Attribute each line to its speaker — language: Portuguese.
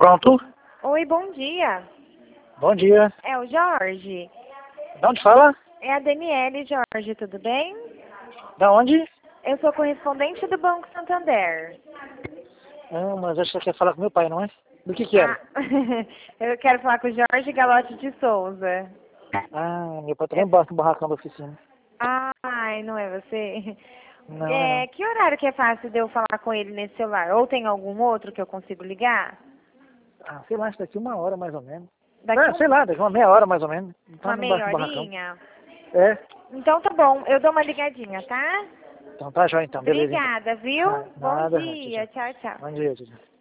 Speaker 1: Pronto.
Speaker 2: Oi, bom dia.
Speaker 1: Bom dia.
Speaker 2: É o Jorge.
Speaker 1: De onde fala?
Speaker 2: É a Daniele, Jorge, tudo bem?
Speaker 1: Da onde?
Speaker 2: Eu sou correspondente do Banco Santander.
Speaker 1: Ah, mas acho que você quer falar com meu pai, não é? Do que era?
Speaker 2: Eu quero falar com o Jorge Galotti de Souza.
Speaker 1: Ah, meu pai também bota no barracão da oficina.
Speaker 2: Ai, não é você?
Speaker 1: Não, não é não.
Speaker 2: Que horário que é fácil de eu falar com ele nesse celular? Ou tem algum outro que eu consigo ligar?
Speaker 1: Ah, sei lá, acho que daqui 1 hora mais ou menos.
Speaker 2: Daqui
Speaker 1: Sei lá, daqui uma meia hora mais ou menos. Tá
Speaker 2: uma
Speaker 1: embaixo
Speaker 2: meia
Speaker 1: do barracão.
Speaker 2: horinha?
Speaker 1: É?
Speaker 2: Então tá bom, eu dou uma ligadinha, tá?
Speaker 1: Então tá jóia então, beleza então.
Speaker 2: Obrigada, viu? Bom
Speaker 1: Nada, tchau,
Speaker 2: dia,
Speaker 1: tchau.
Speaker 2: tchau, tchau.
Speaker 1: Bom dia, tchau, tchau.